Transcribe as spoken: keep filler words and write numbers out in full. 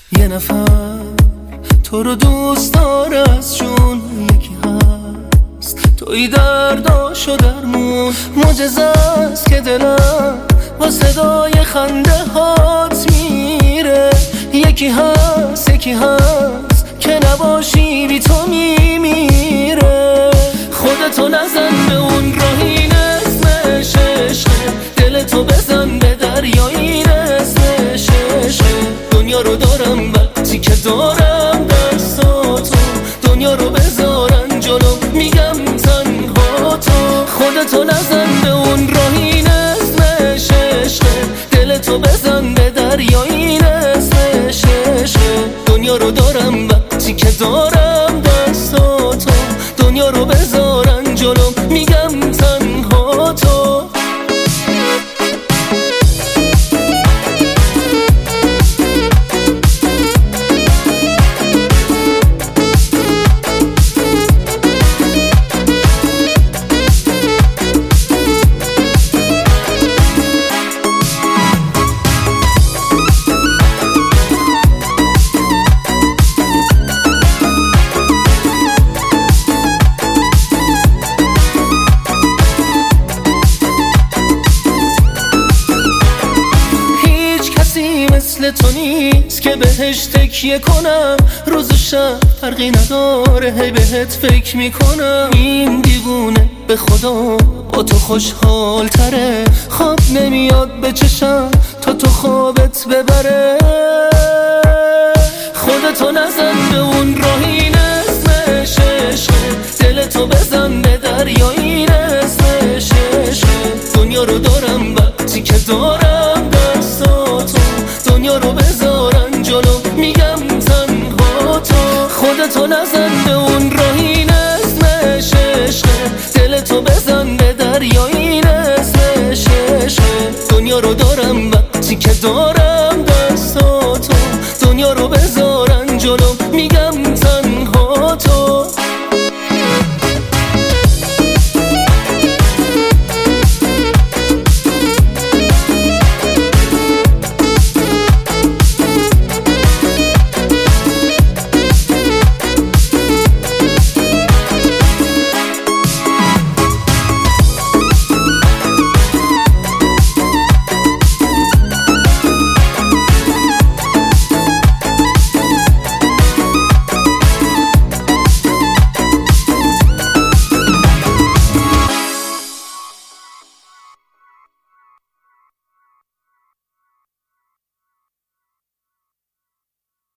یه نفر تو رو دوست داره از جون یکی هست توی درداشو درمون معجزه است که دلم با صدای خنده هات میره. یکی هست یکی هست که نباشی بی تو میمیره. خودتو نزن به اون راهی اسمش عشقه، دلتو بزن به دریایی اسمش عشقه. دنیا رو دارم وقتی که دارم دستاتو، دنیا رو بذارن جلو میگم تنها تو. خودتو نزن به اون راهی اسمش عشقه، دلتو بزن به دریایی اسمش عشقه. دنیا رو دارم وقتی که دارم دستاتو، دنیا رو بذارن جلو میگم تنها تو. مثل تو نیست که بهش تکیه کنم، روز و شب فرقی نداره هی بهت فکر میکنم. این دیوونه به خدا با تو خوشحال تره، خواب نمیاد به چشم تا تو خوابت ببره. خودتو نزن به اون راهی اسمش عشقه، دلتو بزن به دریایی اسمش عشقه. دنیا رو دارم وقتی که دارم دستاتو، دنیا رو بذارن جلو میگم تنها تو. خودتو نزن به اون